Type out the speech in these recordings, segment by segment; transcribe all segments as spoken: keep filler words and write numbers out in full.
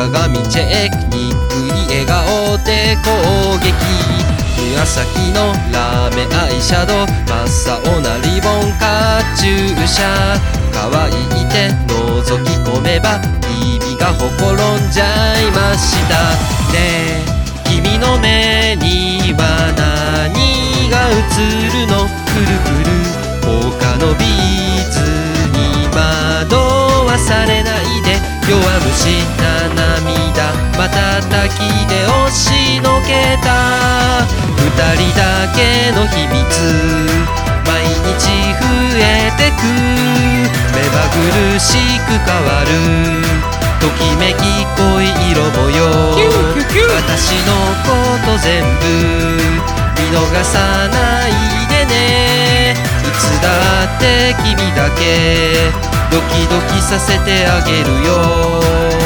鏡チェックにっくり笑顔で攻撃。紫のラメアイシャドウ真っ青なリボンカチューシャ。可愛い手覗き込めば君がほころんじゃいました。ねえ君の目には何が映るの？くるくる他のビーズに惑わされないで。弱虫な涙瞬きで押しのけた。二人だけの秘密毎日増えてく。目まぐるしく変わるときめき恋色模様。私のこと全部見逃さないでね。いつだって君だけドキドキさせてあげるよ。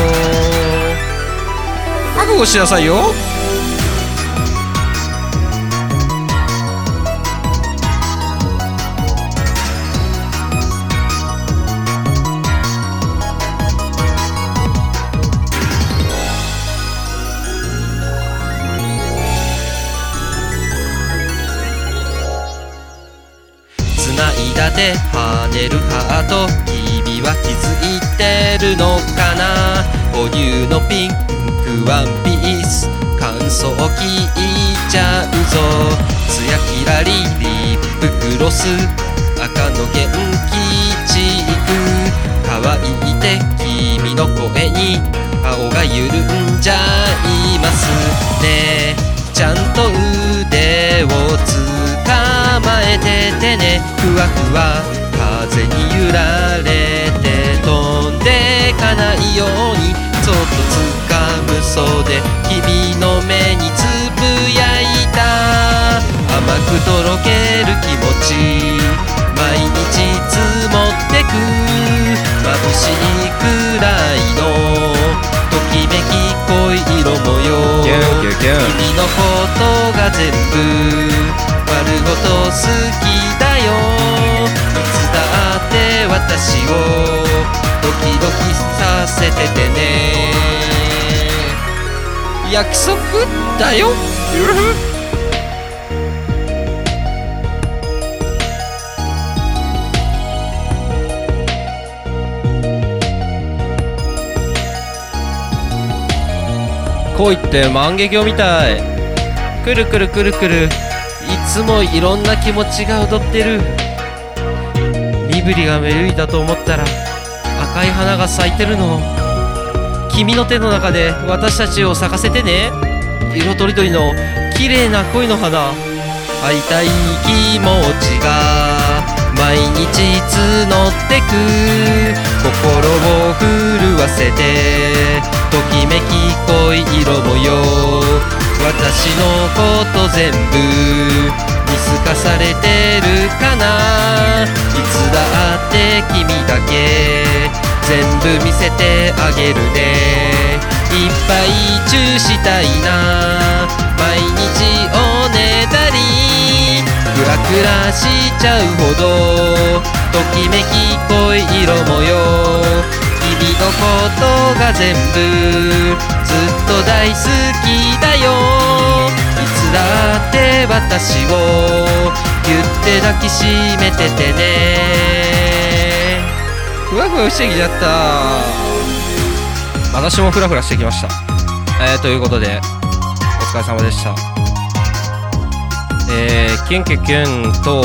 覚悟しなさいよ。繋いだ手跳ねるハート君は気づいてるのかな。哺乳のピンクワンピース乾燥聞いちゃうぞ。艶キラリリップグロス赤の元気チーク。可愛い手君の声に顔が緩んじゃいますね。ちゃんと腕を捕まえててね。ふわふわ風に揺られて飛んでかないようにそっと掴む袖君の目につぶやいた。甘くとろける気持ち毎日積もってく。眩しいくらいのときめき恋色模様。君のことが全部丸ごと好きだよ。いつだって私をドキドキさせててね。約束だよ。恋って万華鏡みたい。くるくるくるくるいつもいろんな気持ちが踊ってる。身振りがめるいだと思ったら赤い花が咲いてるの。君の手の中で私たちを咲かせてね。色とりどりの綺麗な恋の花。会いたい気持ちが毎日募ってく。心を震わせてときめき恋色模様。私のこと全部見透かされてるかな。いつだって君だけ全部見せてあげるね。いっぱいチューしたいな。毎日おねだりクラクラしちゃうほどときめき恋色模様。君のことが全部ずっと大好きだよ。いつだって私をぎゅって抱きしめててね。ふわふわしてきちゃった。私もフラフラしてきました。えー、ということでお疲れ様でした。えー、キュンキュキュンと、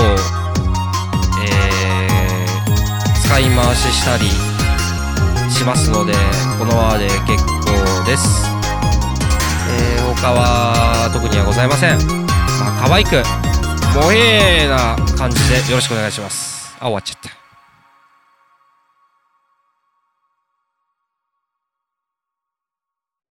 えー、使い回ししたりしますのでこのままで結構です。えー、他は特にはございません。まあ可愛くモヘーな感じでよろしくお願いします。あ、終わっちゃった。